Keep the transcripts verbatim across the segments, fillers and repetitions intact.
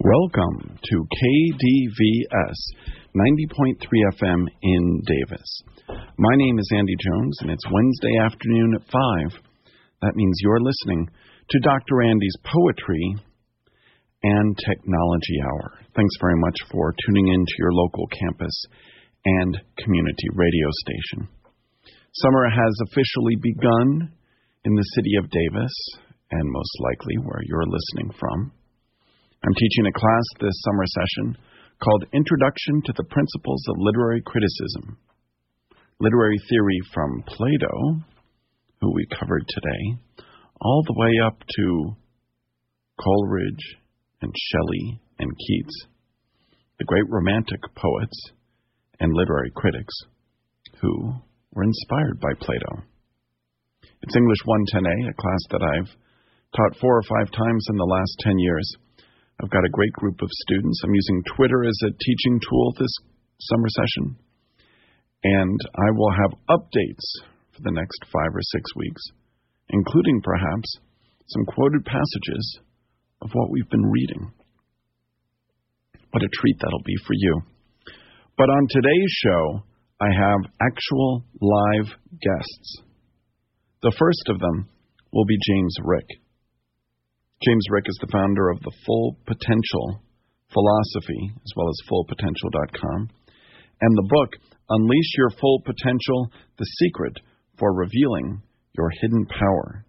Welcome to K D V S ninety point three F M in Davis. My name is Andy Jones, and it's Wednesday afternoon at five. That means you're listening to Doctor Andy's Poetry and Technology Hour. Thanks very much for tuning in to your local campus and community radio station. Summer has officially begun in the city of Davis, and most likely where you're listening from. I'm teaching a class this summer session called Introduction to the Principles of Literary Criticism. Literary theory from Plato, who we covered today, all the way up to Coleridge and Shelley and Keats, the great Romantic poets and literary critics who were inspired by Plato. It's English one ten A, a class that I've taught four or five times in the last ten years. I've got a great group of students. I'm using Twitter as a teaching tool this summer session, and I will have updates for the next five or six weeks, including perhaps some quoted passages of what we've been reading. What a treat that'll be for you. But on today's show, I have actual live guests. The first of them will be James Rick. James Rick is the founder of the Full Potential Philosophy, as well as full potential dot com, and the book, Unleash Your Full Potential, The Secret for Revealing Your Hidden Power.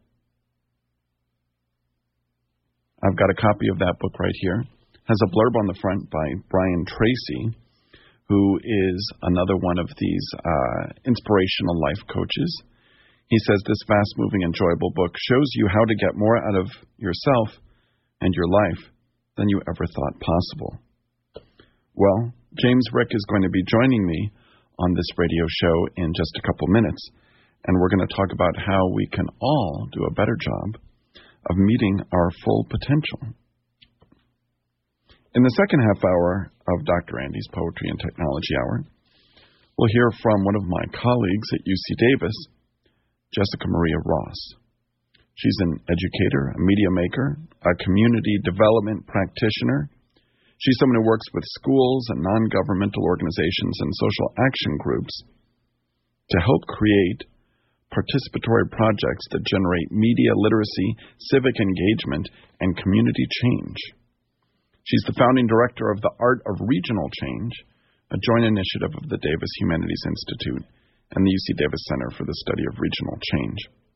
I've got a copy of that book right here. It has a blurb on the front by Brian Tracy, who is another one of these uh, inspirational life coaches. He says this fast-moving, enjoyable book shows you how to get more out of yourself and your life than you ever thought possible. Well, James Rick is going to be joining me on this radio show in just a couple minutes, and we're going to talk about how we can all do a better job of meeting our full potential. In the second half hour of Doctor Andy's Poetry and Technology Hour, we'll hear from one of my colleagues at U C Davis, Jessica Maria Ross. She's an educator, a media maker, a community development practitioner. She's someone who works with schools and non-governmental organizations and social action groups to help create participatory projects that generate media literacy, civic engagement, and community change. She's the founding director of the Art of Regional Change, a joint initiative of the Davis Humanities Institute and the U C Davis Center for the Study of Regional Change.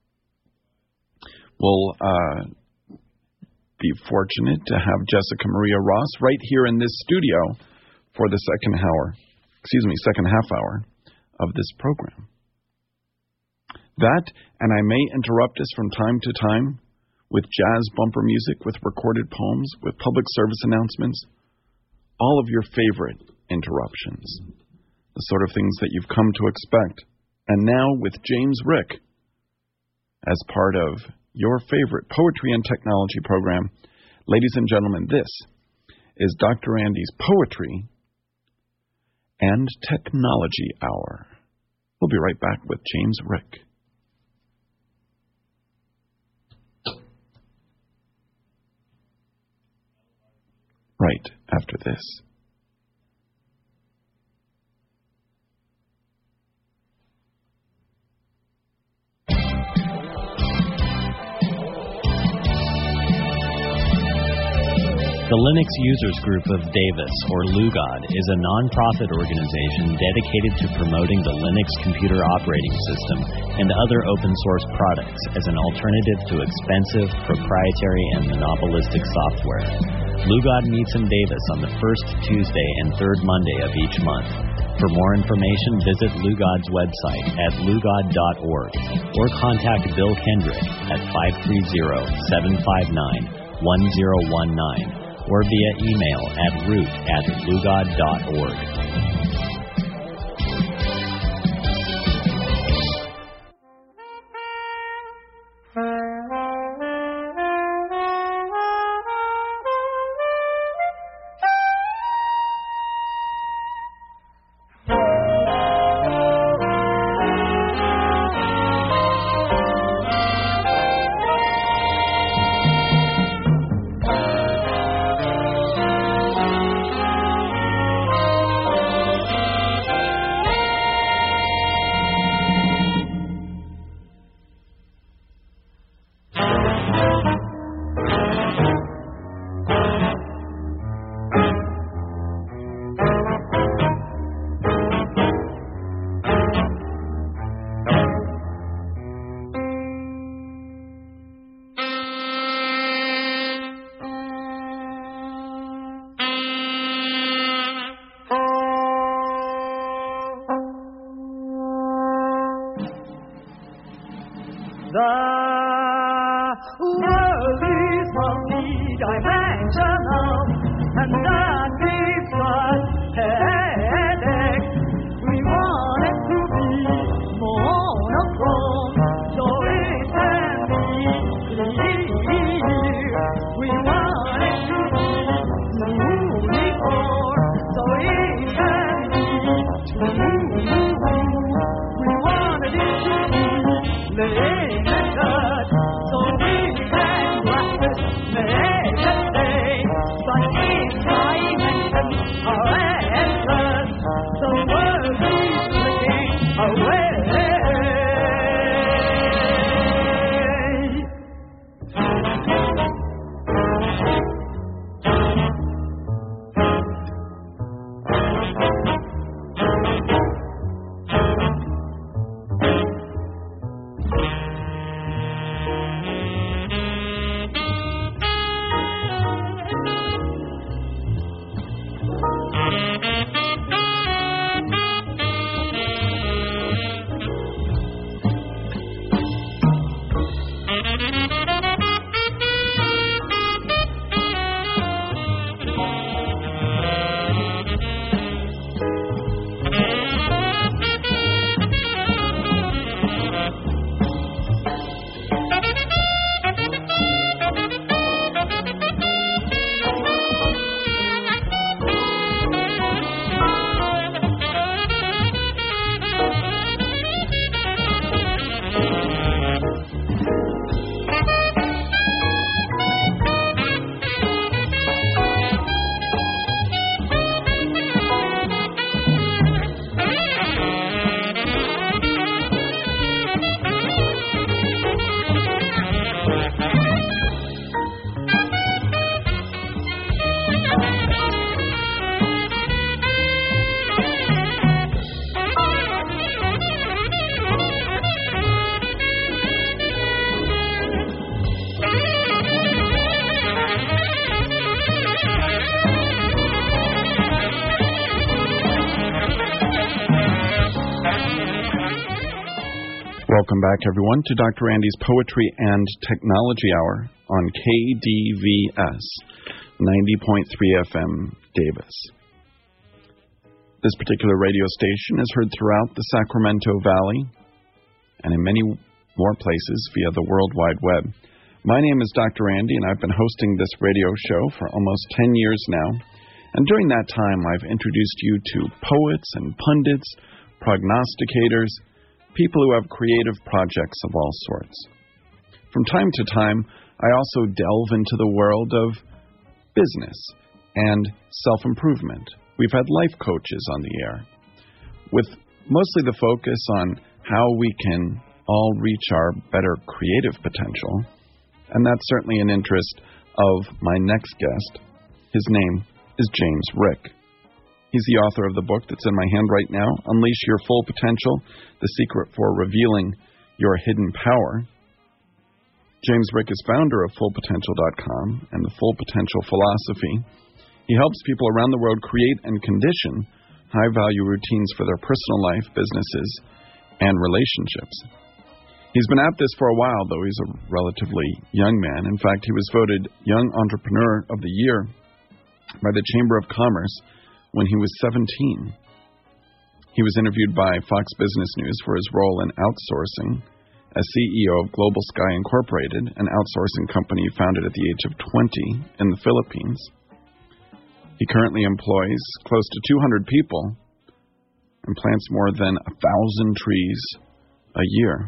We'll uh, be fortunate to have Jessica Maria Ross right here in this studio for the second hour, excuse me, second half hour of this program. That, and I may interrupt us from time to time with jazz bumper music, with recorded poems, with public service announcements, all of your favorite interruptions. The sort of things that you've come to expect. And now with James Rick as part of your favorite Poetry and Technology program, ladies and gentlemen, this is Doctor Andy's Poetry and Technology Hour. We'll be right back with James Rick. Right after this. The Linux Users Group of Davis, or LUGOD, is a nonprofit organization dedicated to promoting the Linux computer operating system and other open-source products as an alternative to expensive, proprietary, and monopolistic software. LUGOD meets in Davis on the first Tuesday and third Monday of each month. For more information, visit LUGOD's website at lugod dot org or contact Bill Kendrick at five three zero, seven five nine, one zero one nine. Or via email at root at lugod dot org. and that is what headache. We want it to be monochrome, so it can be clear. We want it to be uniform, so it can be true. We wanted it to be limited, so we can grasp it, make it stay. But if dimensions are endless, the world is slipping away. Welcome back, everyone, to Doctor Andy's Poetry and Technology Hour on K D V S, ninety point three F M, Davis. This particular radio station is heard throughout the Sacramento Valley and in many more places via the World Wide Web. My name is Doctor Andy, and I've been hosting this radio show for almost ten years now. And during that time, I've introduced you to poets and pundits, prognosticators, people who have creative projects of all sorts. From time to time, I also delve into the world of business and self-improvement. We've had life coaches on the air, with mostly the focus on how we can all reach our better creative potential. And that's certainly an interest of my next guest. His name is James Rick. He's the author of the book that's in my hand right now, Unleash Your Full Potential, The Secret for Revealing Your Hidden Power. James Rick is founder of full potential dot com and the Full Potential Philosophy. He helps people around the world create and condition high-value routines for their personal life, businesses, and relationships. He's been at this for a while, though he's a relatively young man. In fact, he was voted Young Entrepreneur of the Year by the Chamber of Commerce when he was seventeen. He was interviewed by Fox Business News for his role in outsourcing as C E O of Global Sky Incorporated, an outsourcing company founded at the age of twenty in the Philippines. He currently employs close to two hundred people and plants more than a thousand trees a year.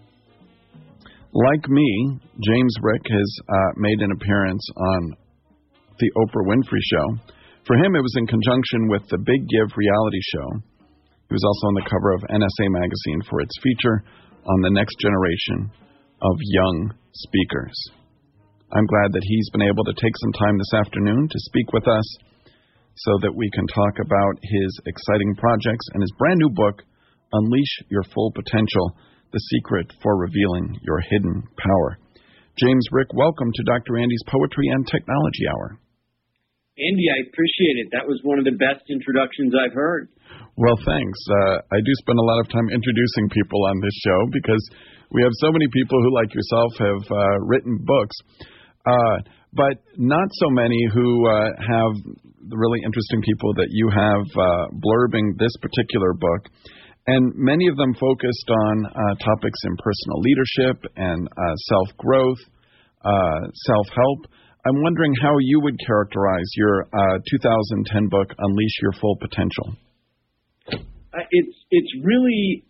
Like me, James Rick has uh, made an appearance on the Oprah Winfrey Show. For him, it was in conjunction with the Big Give reality show. He was also on the cover of N S A magazine for its feature on the next generation of young speakers. I'm glad that he's been able to take some time this afternoon to speak with us so that we can talk about his exciting projects and his brand new book, Unleash Your Full Potential, The Secret for Revealing Your Hidden Power. James Rick, welcome to Doctor Andy's Poetry and Technology Hour. Andy, I appreciate it. That was one of the best introductions I've heard. Well, thanks. Uh, I do spend a lot of time introducing people on this show because we have so many people who, like yourself, have uh, written books. Uh, but not so many who uh, have the really interesting people that you have uh, blurbing this particular book. And many of them focused on uh, topics in personal leadership and uh, self-growth, uh, self-help. I'm wondering how you would characterize your uh, two thousand ten book, Unleash Your Full Potential. Uh, it's it's really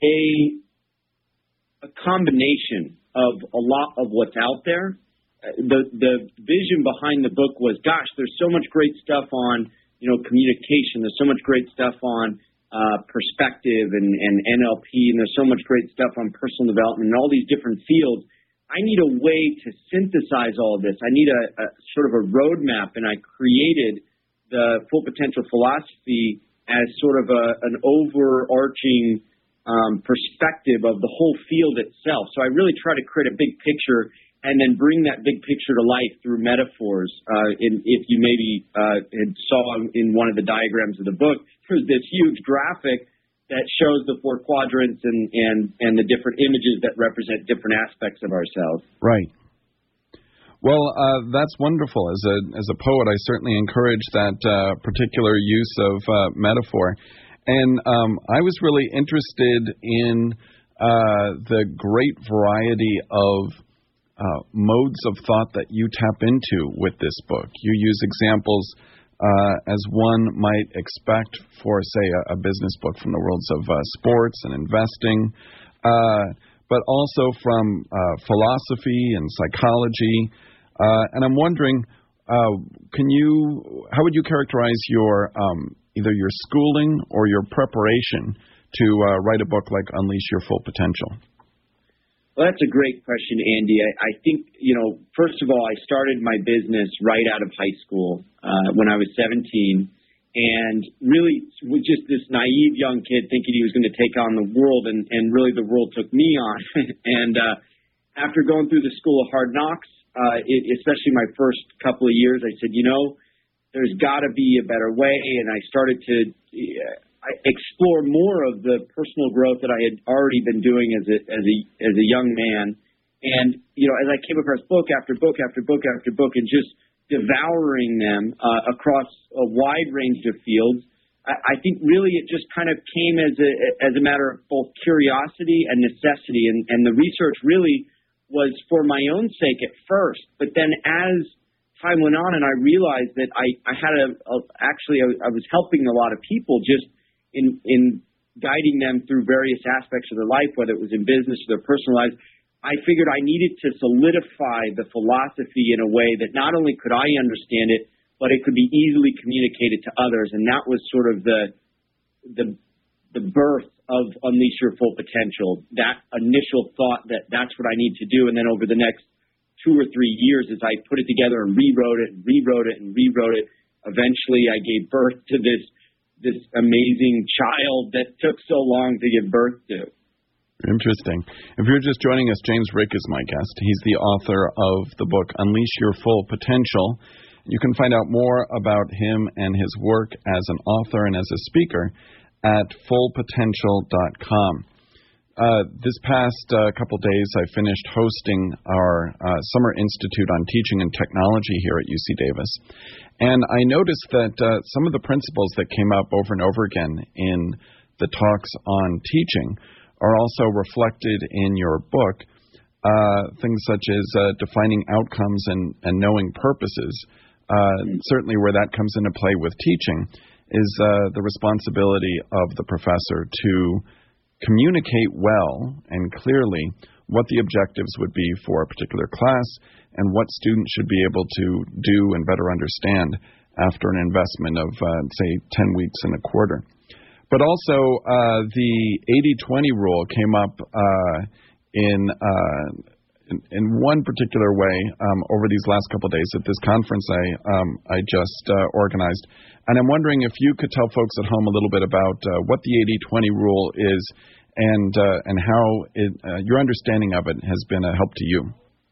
a a combination of a lot of what's out there. Uh, the the vision behind the book was, gosh, there's so much great stuff on, you know, communication. There's so much great stuff on uh, perspective and, and N L P, and there's so much great stuff on personal development and all these different fields. I need a way to synthesize all of this. I need a, a sort of a roadmap, and I created the Full Potential philosophy as sort of a, an overarching um, perspective of the whole field itself. So I really try to create a big picture and then bring that big picture to life through metaphors. Uh, in, if you maybe uh, had saw in one of the diagrams of the book, there's this huge graphic that shows the four quadrants and, and, and the different images that represent different aspects of ourselves. Right. Well, uh, that's wonderful. As a as a poet, I certainly encourage that uh, particular use of uh, metaphor. And um, I was really interested in uh, the great variety of uh, modes of thought that you tap into with this book. You use examples Uh, as one might expect for, say, a, a business book from the worlds of uh, sports and investing, uh, but also from uh, philosophy and psychology. Uh, and I'm wondering, uh, can you, how would you characterize your um, either your schooling or your preparation to uh, write a book like Unleash Your Full Potential? Well, that's a great question, Andy. I, I think, you know, first of all, I started my business right out of high school uh, when I was seventeen, and really was just this naive young kid thinking he was going to take on the world, and, and really the world took me on. and uh, after going through the School of Hard Knocks, uh, it, especially my first couple of years, I said, you know, there's got to be a better way, and I started to uh, I explore more of the personal growth that I had already been doing as a as a as a young man. And you know, as I came across book after book after book after book, and just devouring them uh, across a wide range of fields, I, I think really it just kind of came as a as a matter of both curiosity and necessity. And, and the research really was for my own sake at first, but then as time went on, and I realized that I I had a, a actually I, I was helping a lot of people just in in guiding them through various aspects of their life, whether it was in business or their personal lives. I figured I needed to solidify the philosophy in a way that not only could I understand it, but it could be easily communicated to others. And that was sort of the the the birth of Unleash Your Full Potential, that initial thought that that's what I need to do. And then over the next two or three years, as I put it together and rewrote it and rewrote it and rewrote it, eventually I gave birth to this this amazing child that took so long to give birth to. Interesting. If you're just joining us, James Rick is my guest. He's the author of the book Unleash Your Full Potential. You can find out more about him and his work as an author and as a speaker at full potential dot com. Uh, this past uh, couple days, I finished hosting our uh, Summer Institute on Teaching and Technology here at U C Davis. And I noticed that uh, some of the principles that came up over and over again in the talks on teaching are also reflected in your book. Uh, things such as uh, defining outcomes and, and knowing purposes. Uh, certainly where that comes into play with teaching is uh, the responsibility of the professor to communicate well and clearly what the objectives would be for a particular class and what students should be able to do and better understand after an investment of, uh, say, ten weeks and a quarter. But also, uh, the eighty twenty rule came up uh, in, uh, in in one particular way um, over these last couple of days at this conference I um, I just uh, organized. And I'm wondering if you could tell folks at home a little bit about uh, what the eighty twenty rule is and uh, and how it, uh, your understanding of it has been a help to you.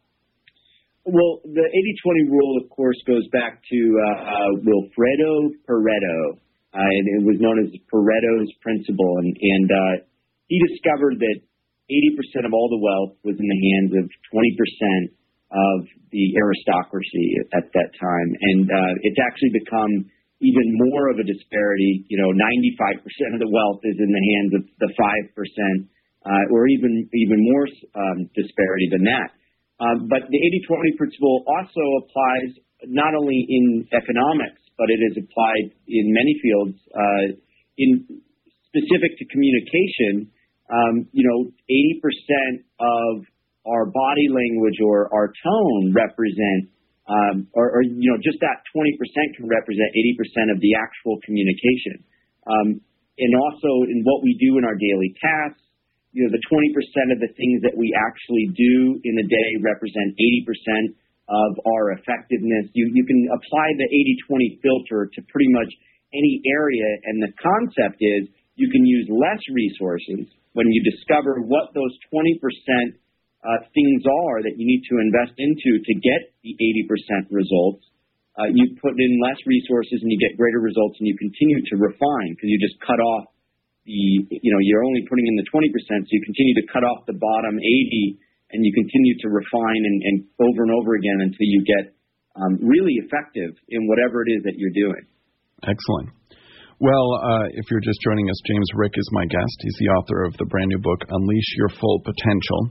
Well, the eighty twenty rule, of course, goes back to uh, uh, Wilfredo Pareto, uh, and it was known as Pareto's principle. And, and uh, he discovered that eighty percent of all the wealth was in the hands of twenty percent of the aristocracy at that time. And uh, it's actually become even more of a disparity. You know, ninety-five percent of the wealth is in the hands of the five percent, uh, or even, even more um, disparity than that. Um, but the eighty twenty principle also applies not only in economics, but it is applied in many fields. Uh, in specific to communication, um, you know, eighty percent of our body language or our tone represent, um, or, or, you know, just that twenty percent can represent eighty percent of the actual communication. Um, and also in what we do in our daily tasks, you know, the twenty percent of the things that we actually do in a day represent eighty percent of our effectiveness. You, you can apply the eighty twenty filter to pretty much any area, and the concept is you can use less resources when you discover what those twenty percent Uh, things are that you need to invest into to get the eighty percent results. Uh, you put in less resources and you get greater results, and you continue to refine because you just cut off the, you know, you're only putting in the twenty percent, so you continue to cut off the bottom eighty, and you continue to refine and, and over and over again until you get um, really effective in whatever it is that you're doing. Excellent. Well, uh, if you're just joining us, James Rick is my guest. He's the author of the brand new book, Unleash Your Full Potential.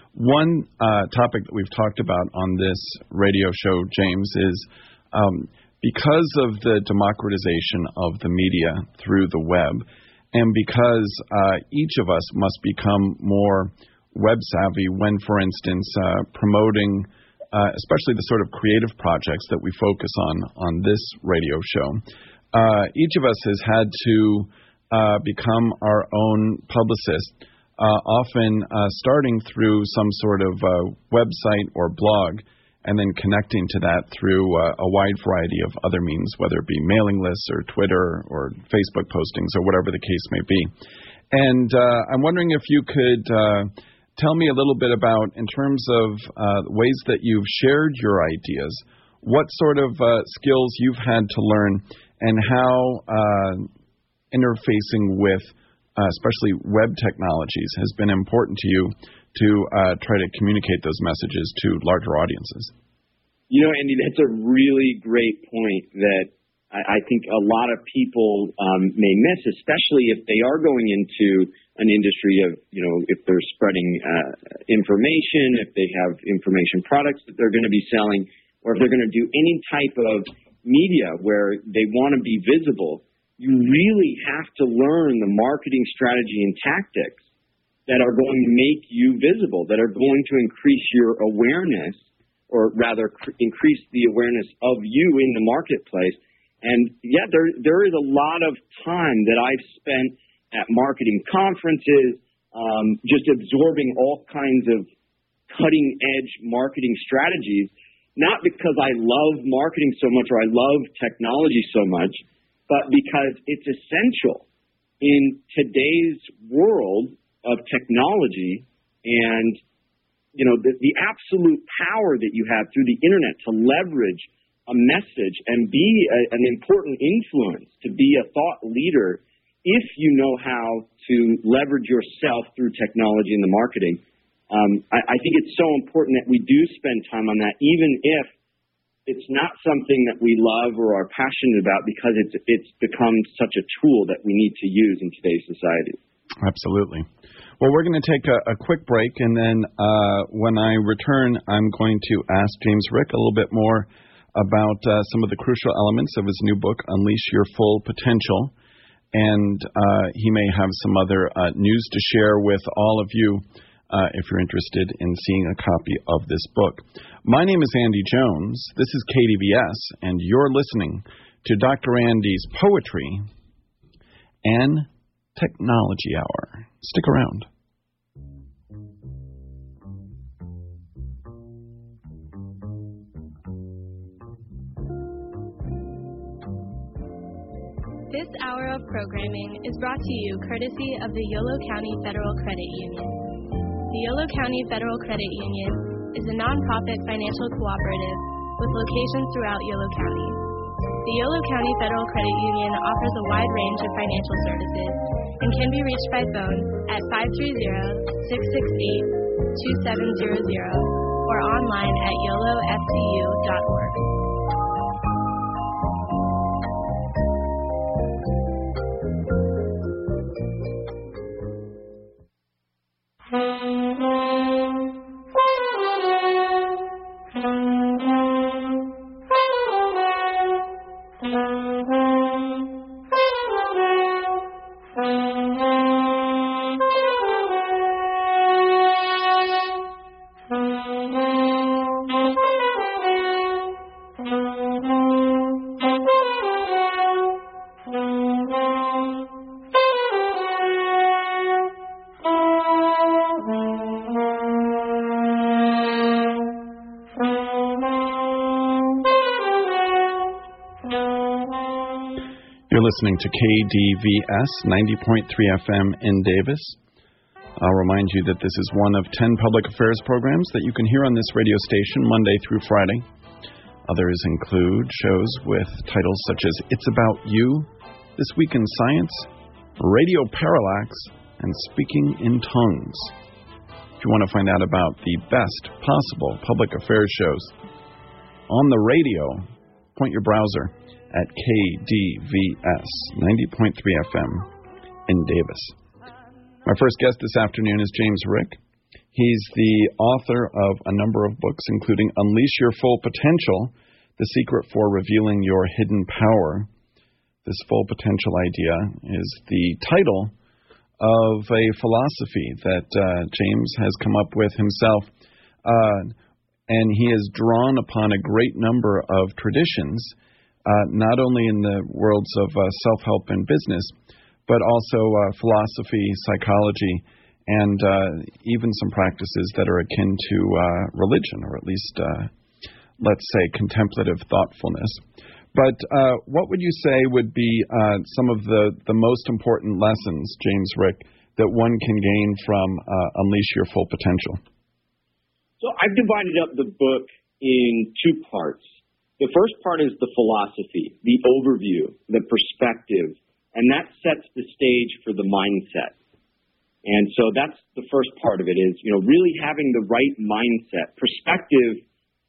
One uh, topic that we've talked about on this radio show, James, is um, because of the democratization of the media through the web, and because uh, each of us must become more web savvy when, for instance, uh, promoting uh, especially the sort of creative projects that we focus on on this radio show, uh, each of us has had to uh, become our own publicist. Uh, often uh, starting through some sort of uh, website or blog, and then connecting to that through uh, a wide variety of other means, whether it be mailing lists or Twitter or Facebook postings or whatever the case may be. And uh, I'm wondering if you could uh, tell me a little bit about, in terms of uh, ways that you've shared your ideas, what sort of uh, skills you've had to learn, and how uh, interfacing with Uh, especially web technologies, has been important to you to uh, try to communicate those messages to larger audiences. You know, Andy, that's a really great point that I, I think a lot of people um, may miss, especially if they are going into an industry of, you know, if they're spreading uh, information, if they have information products that they're going to be selling, or if they're going to do any type of media where they want to be visible. You really have to learn the marketing strategy and tactics that are going to make you visible, that are going to increase your awareness, or rather cr- increase the awareness of you in the marketplace. And yeah, there there is a lot of time that I've spent at marketing conferences, um, just absorbing all kinds of cutting-edge marketing strategies, not because I love marketing so much or I love technology so much, but because it's essential in today's world of technology and, you know, the, the absolute power that you have through the internet to leverage a message and be a, an important influence, to be a thought leader, if you know how to leverage yourself through technology and the marketing. Um, I, I think it's so important that we do spend time on that, even if it's not something that we love or are passionate about, because it's it's become such a tool that we need to use in today's society. Absolutely. Well, we're going to take a, a quick break, and then uh, when I return, I'm going to ask James Rick a little bit more about uh, some of the crucial elements of his new book, Unleash Your Full Potential, and uh, he may have some other uh, news to share with all of you Uh, if you're interested in seeing a copy of this book. My name is Andy Jones. This is K D V S, and you're listening to Doctor Andy's Poetry and Technology Hour. Stick around. This hour of programming is brought to you courtesy of the Yolo County Federal Credit Union. The Yolo County Federal Credit Union is a nonprofit financial cooperative with locations throughout Yolo County. The Yolo County Federal Credit Union offers a wide range of financial services and can be reached by phone at five three zero, six six eight, two seven zero zero or online at yolo f c u dot org. You're listening to K D V S ninety point three F M in Davis. I'll remind you that this is one of ten public affairs programs that you can hear on this radio station Monday through Friday. Others include shows with titles such as It's About You, This Week in Science, Radio Parallax, and Speaking in Tongues. If you want to find out about the best possible public affairs shows on the radio, point your browser at K D V S ninety point three F M in Davis. My first guest this afternoon is James Rick. He's the author of a number of books, including Unleash Your Full Potential, The Secret for Revealing Your Hidden Power. This full potential idea is the title of a philosophy that uh, James has come up with himself, uh, and he has drawn upon a great number of traditions, Uh, not only in the worlds of uh, self-help and business, but also uh, philosophy, psychology, and uh, even some practices that are akin to uh, religion, or at least, uh, let's say, contemplative thoughtfulness. But uh, what would you say would be uh, some of the, the most important lessons, James Rick, that one can gain from uh, Unleash Your Full Potential? So I've divided up the book in two parts. The first part is the philosophy, the overview, the perspective, and that sets the stage for the mindset. And so that's the first part of it is, you know, really having the right mindset. Perspective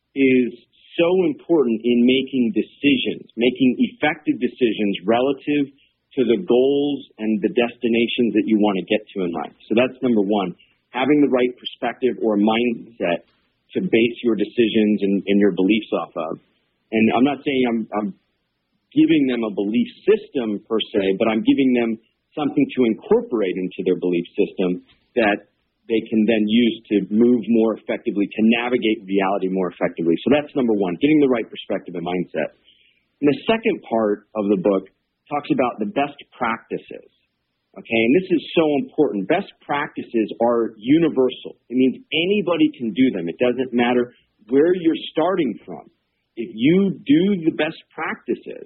is so important in making decisions, making effective decisions relative to the goals and the destinations that you want to get to in life. So that's number one, having the right perspective or mindset to base your decisions and, and your beliefs off of. And I'm not saying I'm, I'm giving them a belief system per se, but I'm giving them something to incorporate into their belief system that they can then use to move more effectively, to navigate reality more effectively. So that's number one, getting the right perspective and mindset. And the second part of the book talks about the best practices. Okay, and this is so important. Best practices are universal. It means anybody can do them. It doesn't matter where you're starting from. If you do the best practices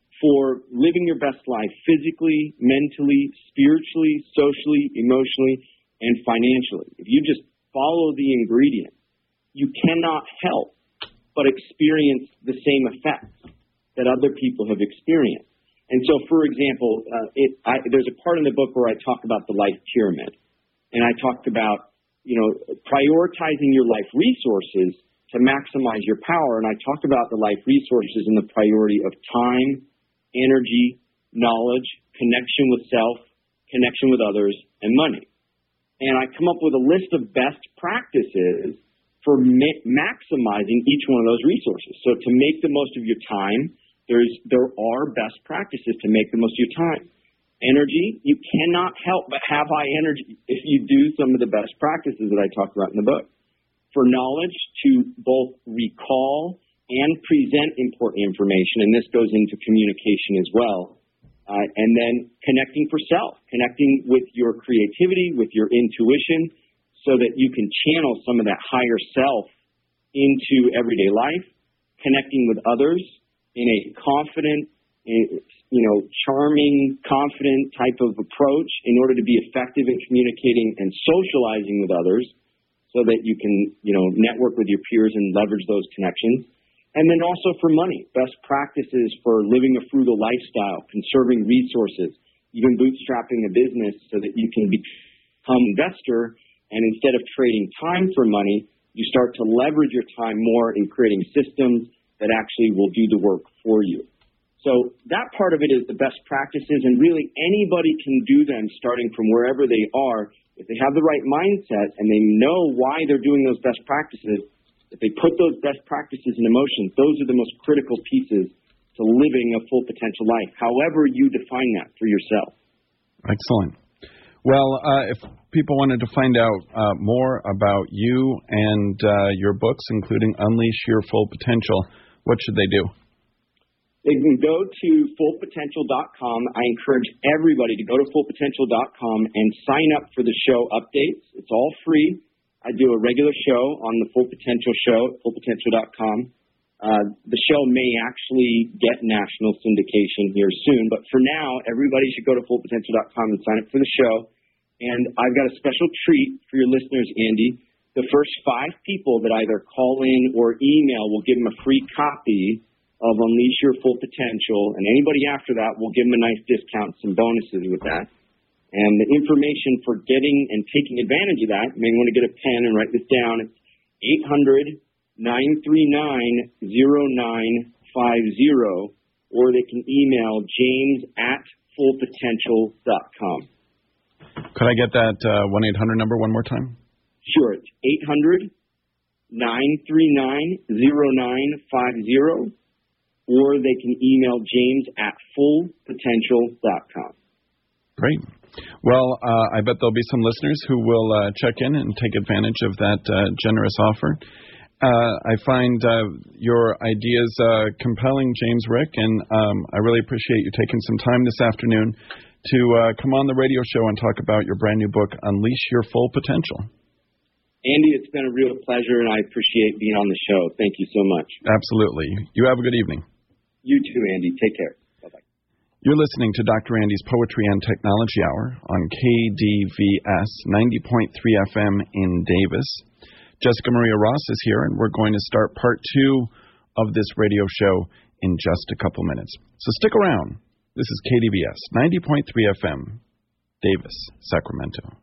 for living your best life physically, mentally, spiritually, socially, emotionally, and financially, if you just follow the ingredients, you cannot help but experience the same effects that other people have experienced. And so, for example, uh, it, I, there's a part in the book where I talk about the life pyramid, and I talked about, you know, prioritizing your life resources to maximize your power. And I talk about the life resources and the priority of time, energy, knowledge, connection with self, connection with others, and money. And I come up with a list of best practices for ma- maximizing each one of those resources. So to make the most of your time, there's there are best practices to make the most of your time. Energy, you cannot help but have high energy if you do some of the best practices that I talk about in the book. For knowledge, to both recall and present important information, and this goes into communication as well. Uh, and then connecting for self, connecting with your creativity, with your intuition, so that you can channel some of that higher self into everyday life, connecting with others in a confident, you know, charming, confident type of approach in order to be effective in communicating and socializing with others, so that you can, you know, network with your peers and leverage those connections. And then also for money, best practices for living a frugal lifestyle, conserving resources, even bootstrapping a business so that you can become an investor, and instead of trading time for money, you start to leverage your time more in creating systems that actually will do the work for you. So that part of it is the best practices, and really anybody can do them starting from wherever they are. If they have the right mindset and they know why they're doing those best practices, if they put those best practices in motion, those are the most critical pieces to living a full potential life, however you define that for yourself. Excellent. Well, uh, if people wanted to find out uh, more about you and uh, your books, including Unleash Your Full Potential, what should they do? They can go to full potential dot com. I encourage everybody to go to full potential dot com and sign up for the show updates. It's all free. I do a regular show on the Full Potential Show at full potential dot com. Uh, the show may actually get national syndication here soon, but for now, everybody should go to full potential dot com and sign up for the show. And I've got a special treat for your listeners, Andy. The first five people that either call in or email will give them a free copy of Unleash Your Full Potential, and anybody after that will give them a nice discount, some bonuses with that. And the information for getting and taking advantage of that, you may want to get a pen and write this down. It's eight hundred, nine three nine, zero nine five zero, or they can email james at full potential dot com. Could I get that uh, one eight hundred number one more time? Sure. It's eight hundred, nine three nine, zero nine five zero, or they can email james at full potential dot com. Great. Well, uh, I bet there'll be some listeners who will uh, check in and take advantage of that uh, generous offer. Uh, I find uh, your ideas uh, compelling, James Rick, and um, I really appreciate you taking some time this afternoon to uh, come on the radio show and talk about your brand new book, Unleash Your Full Potential. Andy, it's been a real pleasure, and I appreciate being on the show. Thank you so much. Absolutely. You have a good evening. You too, Andy. Take care. Bye-bye. You're listening to Doctor Andy's Poetry and Technology Hour on K D V S ninety point three F M in Davis. Jessica Maria Ross is here, and we're going to start part two of this radio show in just a couple minutes. So stick around. This is K D V S ninety point three F M, Davis, Sacramento.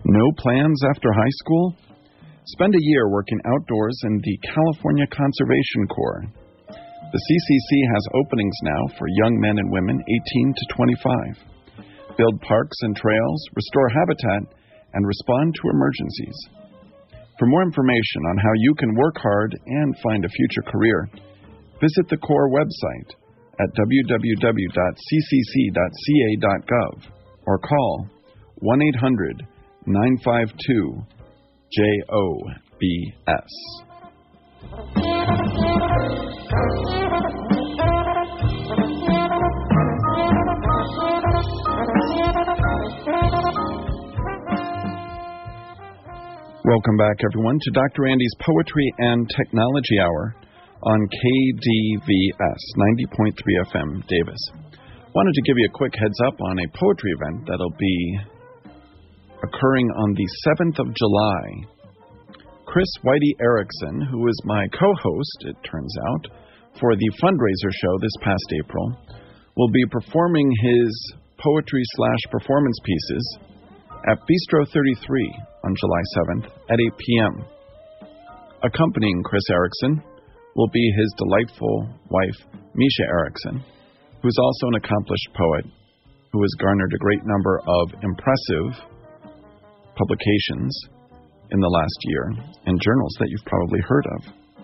No plans after high school? Spend a year working outdoors in the California Conservation Corps. The C C C has openings now for young men and women eighteen to twenty-five. Build parks and trails, restore habitat, and respond to emergencies. For more information on how you can work hard and find a future career, visit the Corps website at w w w dot c c c dot c a dot gov or call one eight hundred nine five two J O B S. Welcome back, everyone, to Doctor Andy's Poetry and Technology Hour on K D V S ninety point three F M Davis. Wanted to give you a quick heads up on a poetry event that'll be occurring on the seventh of July. Chris Whitey Erickson, who is my co-host, it turns out, for the fundraiser show this past April, will be performing his poetry slash performance pieces at Bistro thirty-three on July seventh at eight p.m. Accompanying Chris Erickson will be his delightful wife, Misha Erickson, who is also an accomplished poet who has garnered a great number of impressive publications in the last year in journals that you've probably heard of.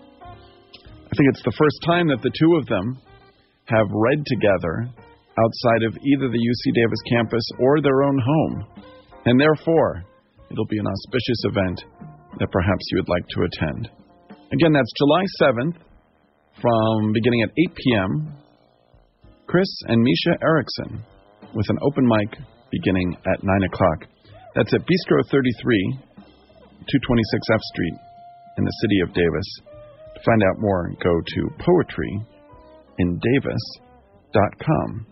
I think it's the first time that the two of them have read together outside of either the U C Davis campus or their own home, and therefore it'll be an auspicious event that perhaps you would like to attend. Again, that's July seventh from beginning at eight p.m. Chris and Misha Erickson with an open mic beginning at nine o'clock. That's at Bistro thirty-three, two twenty-six F Street in the city of Davis. To find out more, go to poetry in davis dot com.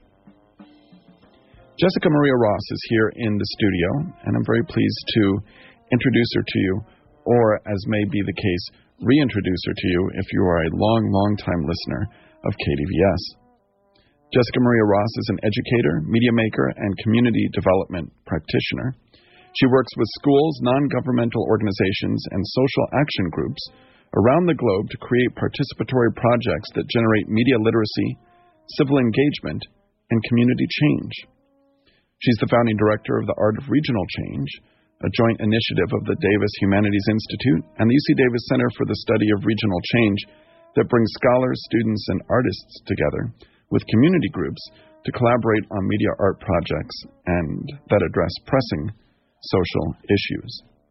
Jessica Maria Ross is here in the studio, and I'm very pleased to introduce her to you, or as may be the case, reintroduce her to you if you are a long, long time listener of K D V S. Jessica Maria Ross is an educator, media maker, and community development practitioner. She works with schools, non-governmental organizations, and social action groups around the globe to create participatory projects that generate media literacy, civil engagement, and community change. She's the founding director of the Art of Regional Change, a joint initiative of the Davis Humanities Institute and the U C Davis Center for the Study of Regional Change that brings scholars, students, and artists together with community groups to collaborate on media art projects and that address pressing social issues.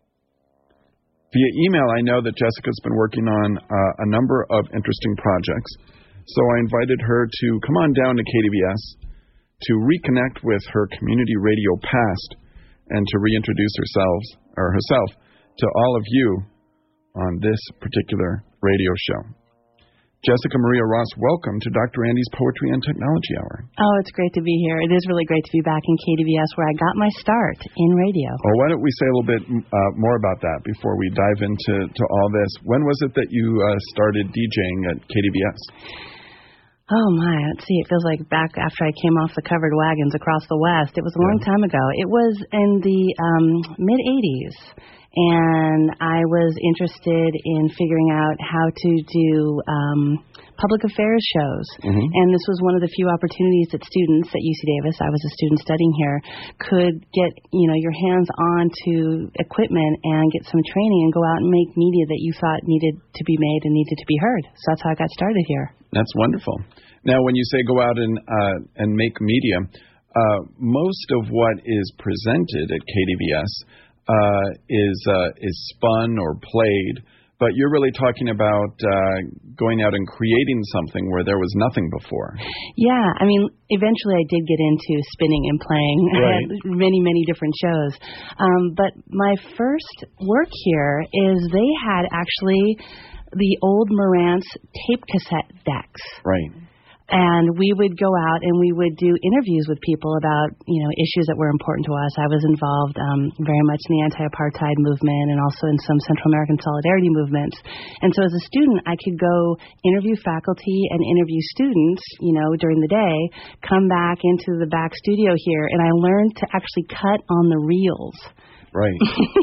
Via email, I know that Jessica's been working on uh, a number of interesting projects, so I invited her to come on down to K D V S to reconnect with her community radio past and to reintroduce herself, or herself to all of you on this particular radio show. Jessica Maria Ross, welcome to Doctor Andy's Poetry and Technology Hour. Oh, it's great to be here. It is really great to be back in K D V S where I got my start in radio. Well, why don't we say a little bit uh, more about that before we dive into to all this. When was it that you uh, started DJing at K D V S? Oh, my. Let's see. It feels like back after I came off the covered wagons across the West. It was a long yeah. time ago. It was in the um, mid-eighties. And I was interested in figuring out how to do um, public affairs shows. Mm-hmm. And this was one of the few opportunities that students at U C Davis, I was a student studying here, could get, you know, your hands on to equipment and get some training and go out and make media that you thought needed to be made and needed to be heard. So that's how I got started here. That's wonderful. Now, when you say go out and uh, and make media, uh, most of what is presented at K D V S Uh, is uh, is spun or played, but you're really talking about uh, going out and creating something where there was nothing before. Yeah, I mean, eventually I did get into spinning and playing right. many, many different shows. Um, but my first work here is they had actually the old Marantz tape cassette decks. Right. And we would go out and we would do interviews with people about, you know, issues that were important to us. I was involved um, very much in the anti-apartheid movement and also in some Central American solidarity movements. And so as a student, I could go interview faculty and interview students, you know, during the day, come back into the back studio here, and I learned to actually cut on the reels Right.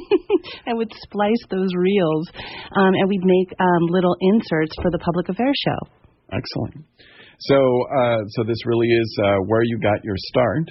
I would splice those reels, um, and we'd make um, little inserts for the public affairs show. Excellent. So, uh, so this really is uh, where you got your start,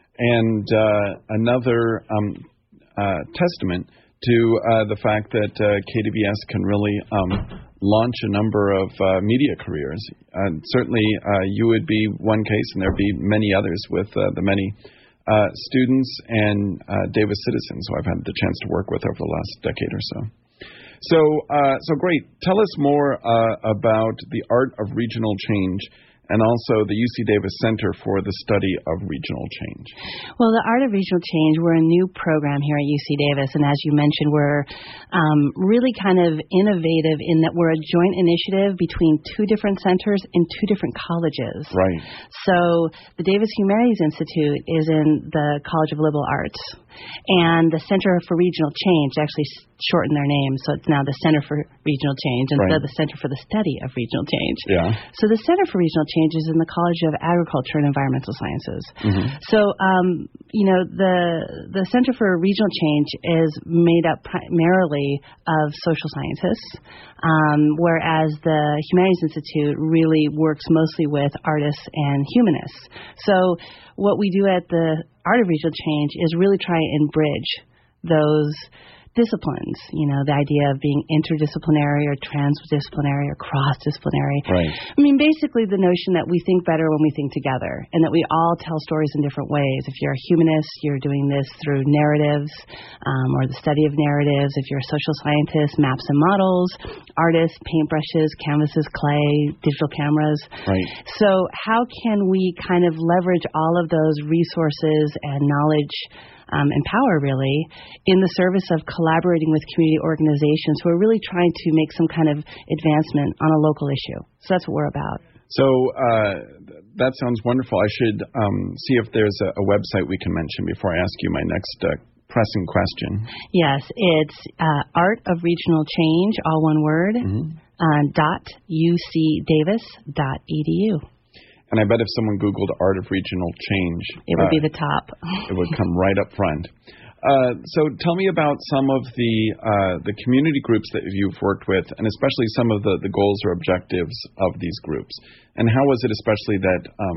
and uh, another um, uh, testament to uh, the fact that uh, K D V S can really um, launch a number of uh, media careers. Uh, certainly, uh, you would be one case, and there'd be many others with uh, the many uh, students and uh, Davis citizens who I've had the chance to work with over the last decade or so. So, uh, so great. Tell us more uh, about the art of regional change, and also the U C Davis Center for the Study of Regional Change. Well, the Art of Regional Change, we're a new program here at U C Davis, and as you mentioned, we're um, really kind of innovative in that we're a joint initiative between two different centers in two different colleges. Right. So the Davis Humanities Institute is in the College of Liberal Arts, and the Center for Regional Change actually shortened their name, so it's now the Center for Regional Change instead right. of the Center for the Study of Regional Change. Yeah. So the Center for Regional Change is in the College of Agriculture and Environmental Sciences. Mm-hmm. So, um, you know, the the Center for Regional Change is made up primarily of social scientists, um, whereas the Humanities Institute really works mostly with artists and humanists. So what we do at the Art of Regional Change is really try and bridge those disciplines, you know, the idea of being interdisciplinary or transdisciplinary or cross-disciplinary. Right. I mean, basically the notion that we think better when we think together and that we all tell stories in different ways. If you're a humanist, you're doing this through narratives um, or the study of narratives. If you're a social scientist, maps and models, artists, paintbrushes, canvases, clay, digital cameras. Right. So how can we kind of leverage all of those resources and knowledge Um, and power, really, in the service of collaborating with community organizations who are really trying to make some kind of advancement on a local issue. So that's what we're about. So uh, that sounds wonderful. I should um, see if there's a, a website we can mention before I ask you my next uh, pressing question. Yes, it's uh, Art of Regional Change, all one word, mm-hmm. uh, dot U C Davis dot E D U. And I bet if someone Googled Art of Regional Change, it would uh, be the top. It would come right up front. Uh, so tell me about some of the uh, the community groups that you've worked with, and especially some of the, the goals or objectives of these groups. And how was it especially that, um,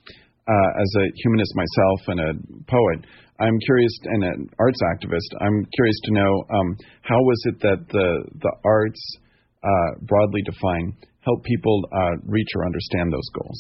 uh, as a humanist myself and a poet, I'm curious, and an arts activist, I'm curious to know um, how was it that the, the arts, uh, broadly defined, help people uh, reach or understand those goals?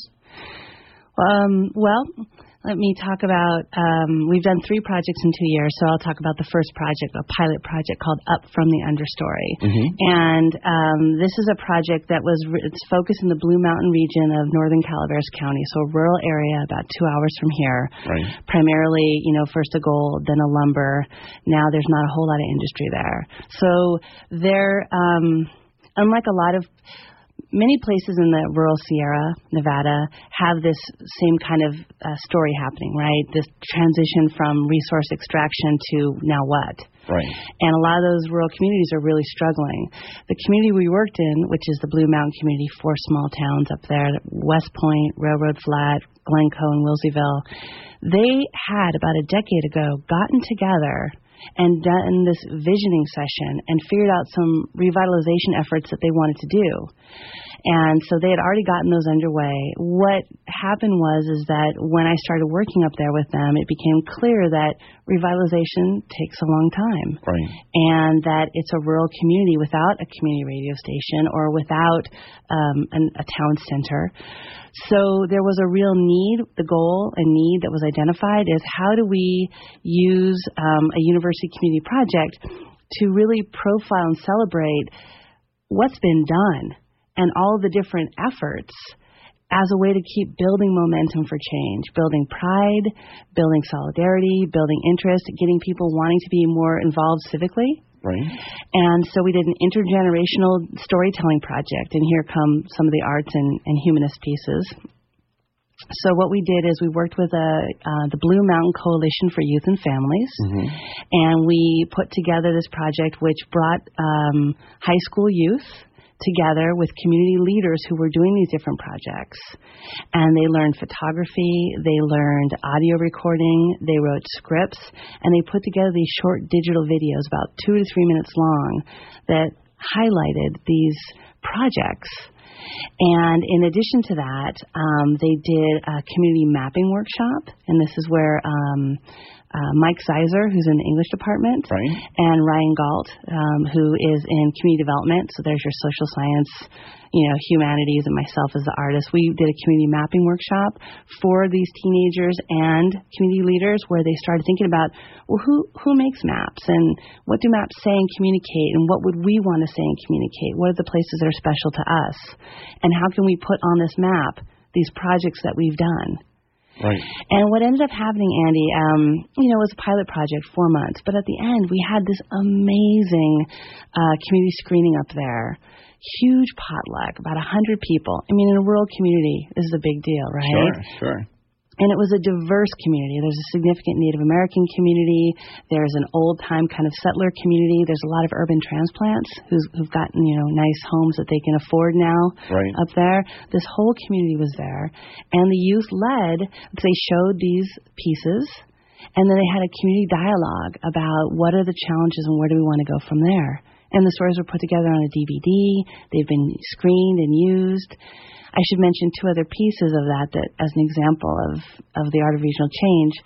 Um, well, let me talk about, um, we've done three projects in two years, so I'll talk about the first project, a pilot project called Up from the Understory. Mm-hmm. And um, this is a project that was, it's focused in the Blue Mountain region of northern Calaveras County, so a rural area about two hours from here. Right. Primarily, you know, first a gold, then a lumber. Now there's not a whole lot of industry there. So there, um, unlike a lot of many places in the rural Sierra Nevada have this same kind of uh, story happening, right? This transition from resource extraction to now what? Right. And a lot of those rural communities are really struggling. The community we worked in, which is the Blue Mountain community, four small towns up there, West Point, Railroad Flat, Glencoe, and Wilseyville, they had about a decade ago gotten together and done this visioning session and figured out some revitalization efforts that they wanted to do. And so they had already gotten those underway. What happened was is that when I started working up there with them, it became clear that revitalization takes a long time. Right. And that it's a rural community without a community radio station or without um, an, a town center. So there was a real need. The goal and need that was identified is how do we use um, a university community project to really profile and celebrate what's been done and all the different efforts as a way to keep building momentum for change, building pride, building solidarity, building interest, getting people wanting to be more involved civically. Right. And so we did an intergenerational storytelling project, and here come some of the arts and, and humanist pieces. So what we did is we worked with a, uh, the Blue Mountain Coalition for Youth and Families, mm-hmm. and we put together this project which brought um, high school youth together with community leaders who were doing these different projects. And they learned photography, they learned audio recording, they wrote scripts, and they put together these short digital videos about two to three minutes long that highlighted these projects. And in addition to that, um, they did a community mapping workshop, and this is where um, uh, Mike Sizer, who's in the English department, right. and Ryan Galt, um, who is in community development. So there's your social science, you know, humanities, and myself as the artist. We did a community mapping workshop for these teenagers and community leaders, where they started thinking about, well, who who makes maps, and what do maps say and communicate, and what would we want to say and communicate? What are the places that are special to us, and how can we put on this map these projects that we've done? Right. And what ended up happening, Andy, um, you know, it was a pilot project, four months, but at the end we had this amazing uh, community screening up there. Huge potluck, about a hundred people. I mean, in a rural community, this is a big deal, right? Sure, sure. And it was a diverse community. There's a significant Native American community. There's an old-time kind of settler community. There's a lot of urban transplants who's, who've gotten, you know, nice homes that they can afford now right. up there. This whole community was there. And the youth led, they showed these pieces, and then they had a community dialogue about what are the challenges and where do we want to go from there. And the stories were put together on a D V D. They've been screened and used. I should mention two other pieces of that, that as an example of, of the art of regional change.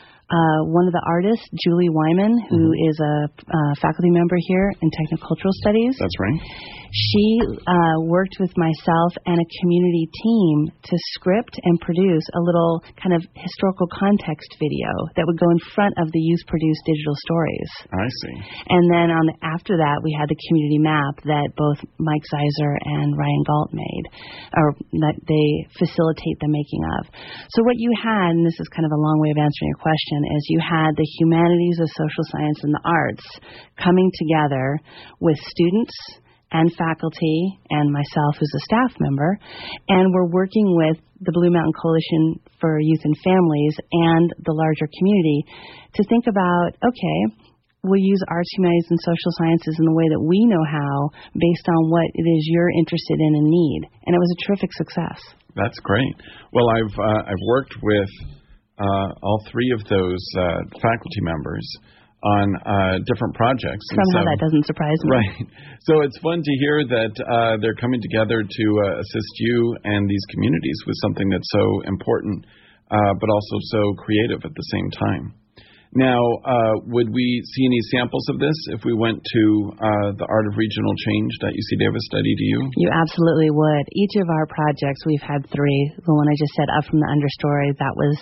Uh, one of the artists, Julie Wyman, who mm-hmm. is a uh, faculty member here in Technocultural Studies. That's right. She uh, worked with myself and a community team to script and produce a little kind of historical context video that would go in front of the youth-produced digital stories. I see. And then on the, after that, we had the community map that both Mike Sizer and Ryan Galt made, or that they facilitate the making of. So what you had, and this is kind of a long way of answering your question, is you had the humanities, the social science, and the arts coming together with students and faculty and myself as a staff member, and we're working with the Blue Mountain Coalition for Youth and Families and the larger community to think about, okay, we'll use arts, humanities, and social sciences in the way that we know how, based on what it is you're interested in and need. And it was a terrific success. That's great. Well, I've uh, I've worked with uh, all three of those uh, faculty members on uh, different projects. Somehow so, that doesn't surprise me. Right. So it's fun to hear that uh, they're coming together to uh, assist you and these communities with something that's so important, uh, but also so creative at the same time. Now, uh, would we see any samples of this if we went to uh, the Art of Regional Change at U C Davis study? Do you? You absolutely would. Each of our projects, we've had three. The one I just said, Up from the Understory, that was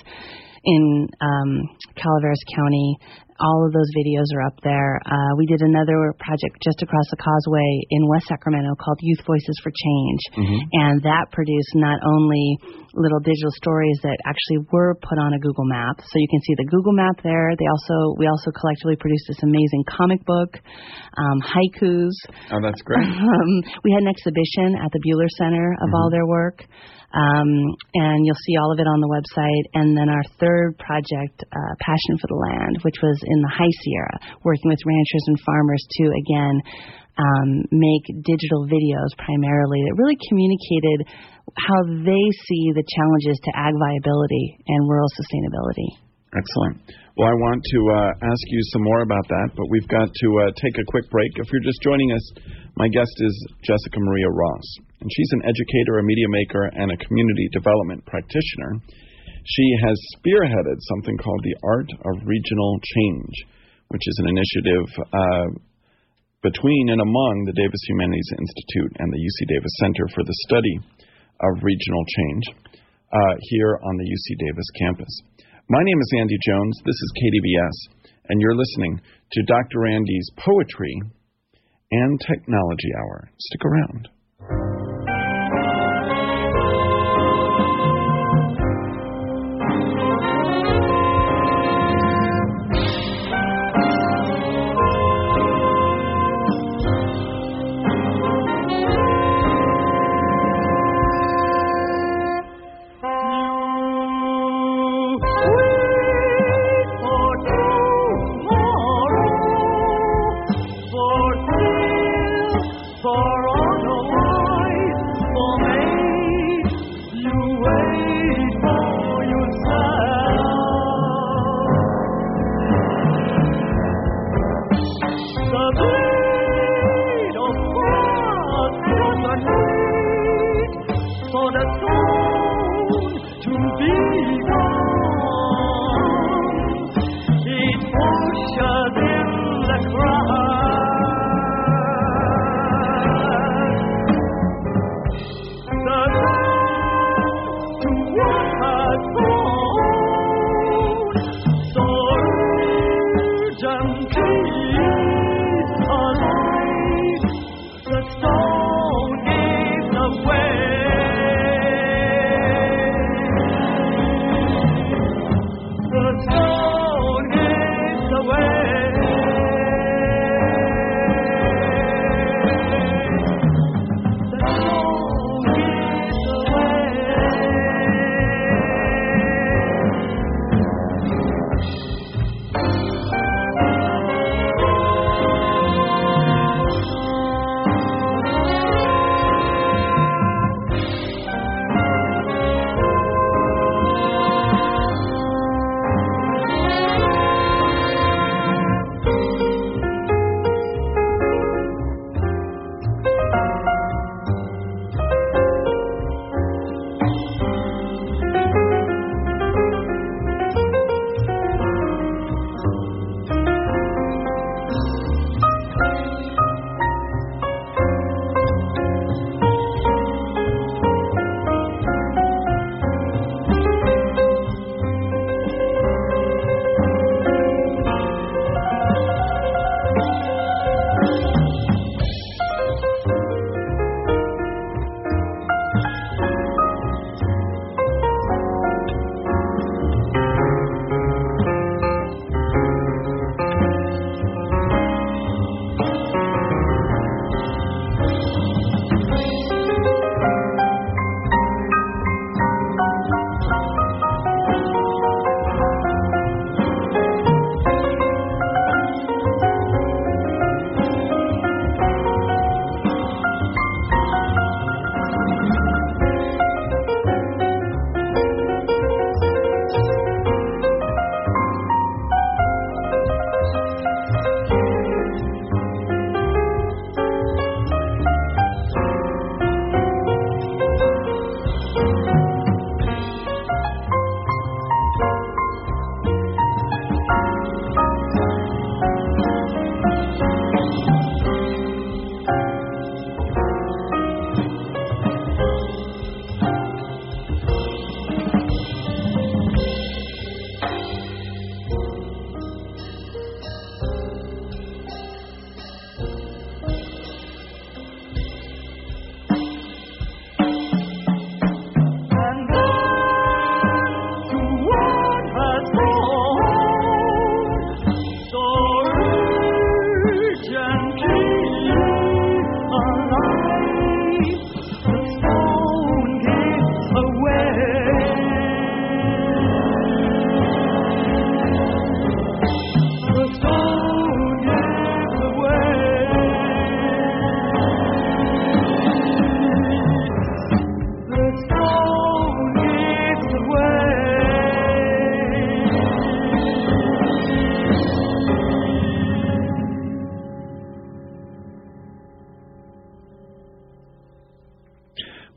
in um, Calaveras County. All of those videos are up there. Uh, we did another project just across the causeway in West Sacramento called Youth Voices for Change. Mm-hmm. And that produced not only little digital stories that actually were put on a Google map. So you can see the Google map there. They also we also collectively produced this amazing comic book, um, haikus. Oh, that's great. um, we had an exhibition at the Buehler Center of mm-hmm. all their work. Um, and you'll see all of it on the website. And then our third project, uh, Passion for the Land, which was in the High Sierra, working with ranchers and farmers to, again, um, make digital videos primarily that really communicated how they see the challenges to ag viability and rural sustainability. Excellent. Well, I want to uh, ask you some more about that, but we've got to uh, take a quick break. If you're just joining us, my guest is Jessica Maria Ross, and she's an educator, a media maker, and a community development practitioner. She has spearheaded something called the Art of Regional Change, which is an initiative uh, between and among the Davis Humanities Institute and the U C Davis Center for the Study of Regional Change uh, here on the U C Davis campus. My name is Andy Jones. This is K D V S, and you're listening to Doctor Andy's Poetry and Technology Hour. Stick around. For all the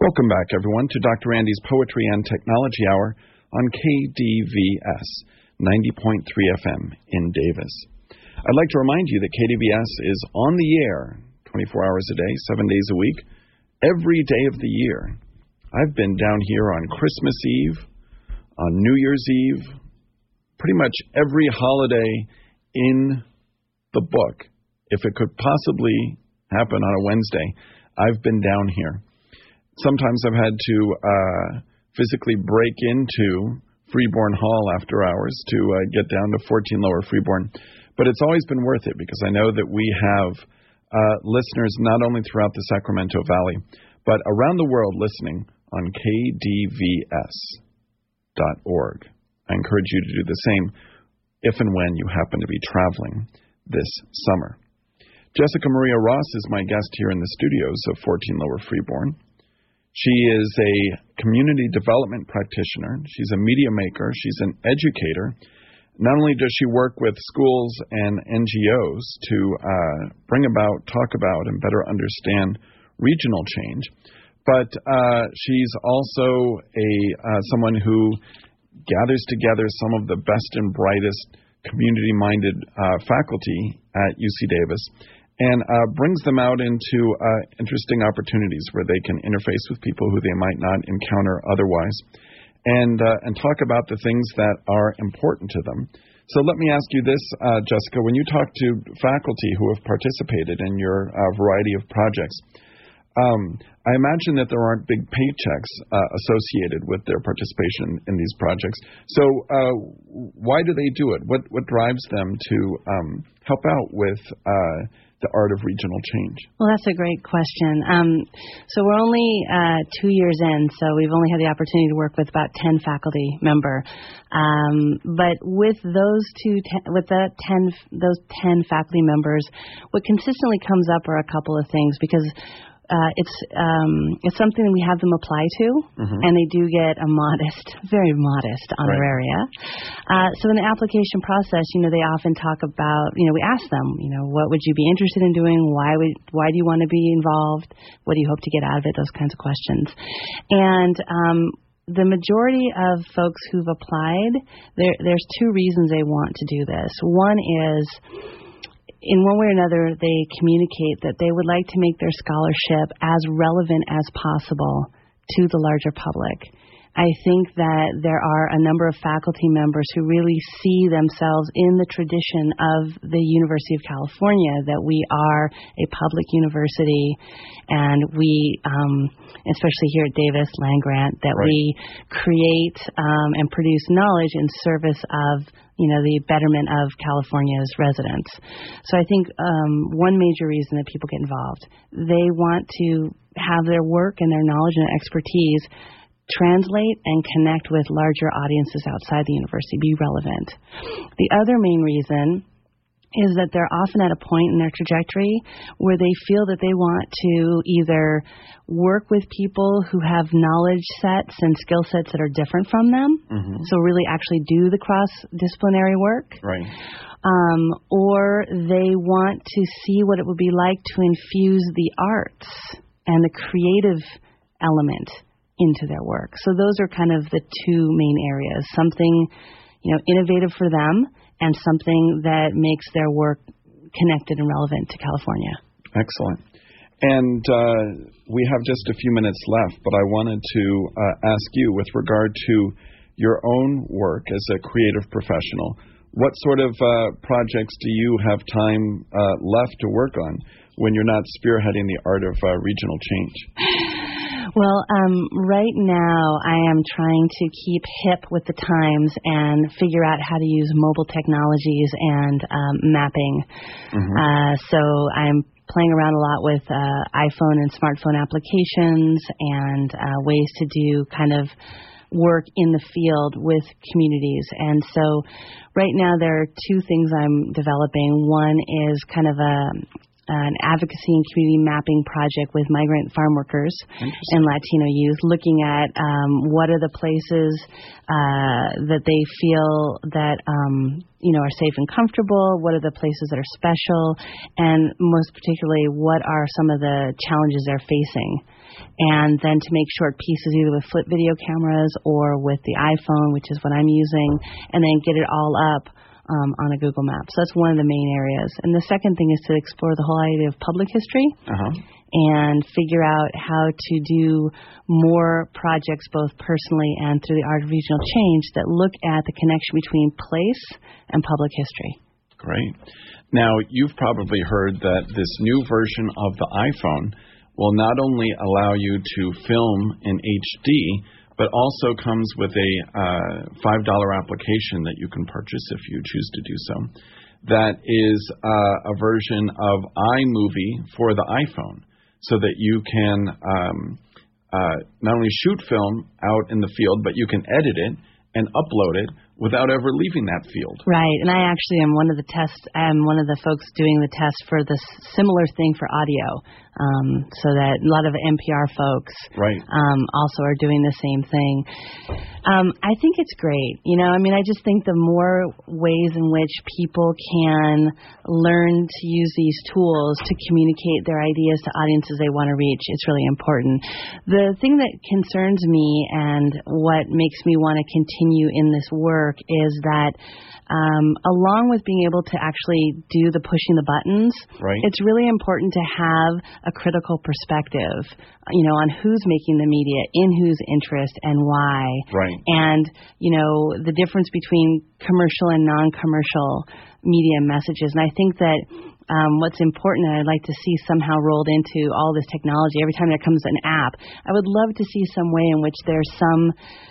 Welcome back, everyone, to Doctor Andy's Poetry and Technology Hour on K D V S, ninety point three F M in Davis. I'd like to remind you that K D V S is on the air twenty-four hours a day, seven days a week, every day of the year. I've been down here on Christmas Eve, on New Year's Eve, pretty much every holiday in the book. If it could possibly happen on a Wednesday, I've been down here. Sometimes I've had to uh, physically break into Freeborn Hall after hours to uh, get down to fourteen Lower Freeborn. But it's always been worth it because I know that we have uh, listeners not only throughout the Sacramento Valley, but around the world listening on K D V S dot org. I encourage you to do the same if and when you happen to be traveling this summer. Jessica Maria Ross is my guest here in the studios of fourteen Lower Freeborn. She is a community development practitioner. She's a media maker. She's an educator. Not only does she work with schools and N G Os to uh, bring about, talk about, and better understand regional change, but uh, she's also a uh, someone who gathers together some of the best and brightest community-minded uh, faculty at U C Davis and uh, brings them out into uh, interesting opportunities where they can interface with people who they might not encounter otherwise and uh, and talk about the things that are important to them. So let me ask you this, uh, Jessica, when you talk to faculty who have participated in your uh, variety of projects, um, I imagine that there aren't big paychecks uh, associated with their participation in these projects. So uh, why do they do it? What, what drives them to um, help out with uh, the art of regional change? Well, that's a great question. Um, so we're only uh, two years in, so we've only had the opportunity to work with about ten faculty member. Um, but with those two, ten, with the ten, those ten faculty members, what consistently comes up are a couple of things because. Uh, it's um, it's something that we have them apply to, mm-hmm. and they do get a modest, very modest honoraria. Right. Uh, so in the application process, you know, they often talk about, you know, we ask them, you know, what would you be interested in doing? Why would why do you want to be involved? What do you hope to get out of it? Those kinds of questions. And um, the majority of folks who've applied, there, there's two reasons they want to do this. One is, in one way or another, they communicate that they would like to make their scholarship as relevant as possible to the larger public. I think that there are a number of faculty members who really see themselves in the tradition of the University of California, that we are a public university, and we, um, especially here at Davis land-grant, that right. we create um, and produce knowledge in service of you know, the betterment of California's residents. So I think um, one major reason that people get involved, they want to have their work and their knowledge and expertise translate and connect with larger audiences outside the university, be relevant. The other main reason is that they're often at a point in their trajectory where they feel that they want to either work with people who have knowledge sets and skill sets that are different from them, mm-hmm. so really actually do the cross-disciplinary work, right. um, or they want to see what it would be like to infuse the arts and the creative element into their work. So those are kind of the two main areas, something, you know, innovative for them and something that makes their work connected and relevant to California. Excellent. And uh, we have just a few minutes left, but I wanted to uh, ask you with regard to your own work as a creative professional, what sort of uh, projects do you have time uh, left to work on when you're not spearheading the art of uh, regional change? Well, um, right now I am trying to keep hip with the times and figure out how to use mobile technologies and um, mapping. Mm-hmm. Uh, so I'm playing around a lot with uh, iPhone and smartphone applications and uh, ways to do kind of work in the field with communities. And so right now there are two things I'm developing. One is kind of a an advocacy and community mapping project with migrant farm workers and Latino youth, looking at um, what are the places uh, that they feel that um, you know are safe and comfortable, what are the places that are special, and most particularly, what are some of the challenges they're facing. And then to make short pieces either with flip video cameras or with the iPhone, which is what I'm using, and then get it all up Um, on a Google map. So that's one of the main areas. And the second thing is to explore the whole idea of public history uh-huh. and figure out how to do more projects both personally and through the Art of Regional Change that look at the connection between place and public history. Great. Now, you've probably heard that this new version of the iPhone will not only allow you to film in H D, but also comes with a uh, five dollar application that you can purchase if you choose to do so. That is uh, a version of iMovie for the iPhone, so that you can um, uh, not only shoot film out in the field, but you can edit it and upload it without ever leaving that field. Right, and I actually am one of the tests, I'm one of the folks doing the test for this similar thing for audio, um, so that a lot of N P R folks right. um, also are doing the same thing. Um, I think it's great. You know, I mean, I just think the more ways in which people can learn to use these tools to communicate their ideas to audiences they want to reach, it's really important. The thing that concerns me and what makes me want to continue in this work is that um, along with being able to actually do the pushing the buttons, right. it's really important to have a critical perspective, you know, on who's making the media, in whose interest, and why. Right. And, you know, the difference between commercial and non-commercial media messages. And I think that um, what's important, and I'd like to see somehow rolled into all this technology, every time there comes an app, I would love to see some way in which there's some,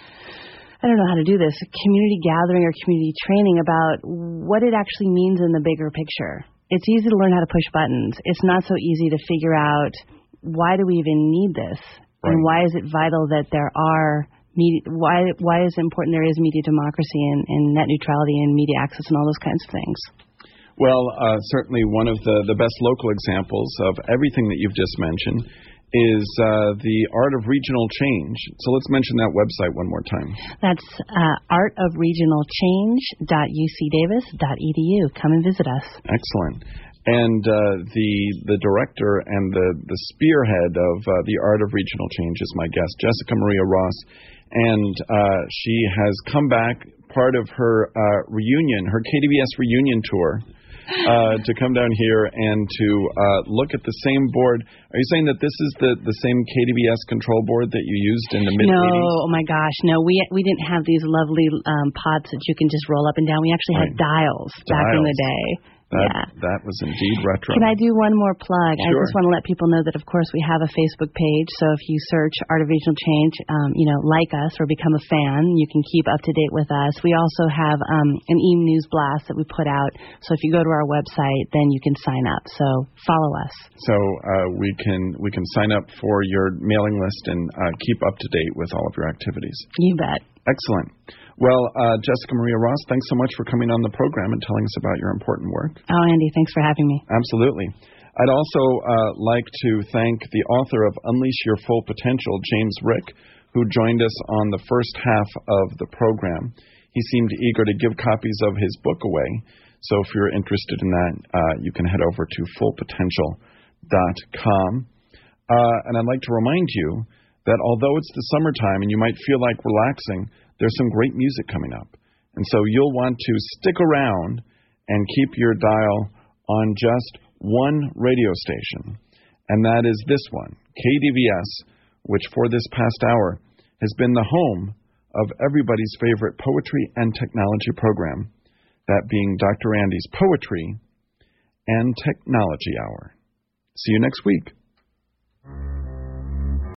I don't know how to do this, community gathering or community training about what it actually means in the bigger picture. It's easy to learn how to push buttons. It's not so easy to figure out why do we even need this? Right. And why is it vital that there are media, why why is it important there is media democracy and, and net neutrality and media access and all those kinds of things? Well, uh, certainly one of the, the best local examples of everything that you've just mentioned is uh, the Art of Regional Change. So let's mention that website one more time. That's uh, art of regional change dot u c davis dot e d u. Come and visit us. Excellent. And uh, the the director and the, the spearhead of uh, the Art of Regional Change is my guest, Jessica Maria Ross. And uh, she has come back, part of her uh, reunion, her K D V S reunion tour, Uh, to come down here and to uh, look at the same board. Are you saying that this is the, the same K D V S control board that you used in the mid-eighties? No, oh my gosh, no. We we didn't have these lovely um, pods that you can just roll up and down. We actually right. had dials, dials back in the day. That, yeah. that was indeed retro. Can I do one more plug? Sure. I just want to let people know that, of course, we have a Facebook page. So if you search Art of Regional Change, um, you know, like us or become a fan, you can keep up to date with us. We also have um, an e-news blast that we put out. So if you go to our website, then you can sign up. So follow us. So uh, we can we can sign up for your mailing list and uh, keep up to date with all of your activities. You bet. Excellent. Well, uh, Jessica Maria Ross, thanks so much for coming on the program and telling us about your important work. Oh, Andy, thanks for having me. Absolutely. I'd also uh, like to thank the author of Unleash Your Full Potential, James Rick, who joined us on the first half of the program. He seemed eager to give copies of his book away, so if you're interested in that, uh, you can head over to full potential dot com. Uh, and I'd like to remind you that although it's the summertime and you might feel like relaxing, there's some great music coming up. And so you'll want to stick around and keep your dial on just one radio station, and that is this one, K D V S, which for this past hour has been the home of everybody's favorite poetry and technology program, that being Doctor Andy's Poetry and Technology Hour. See you next week.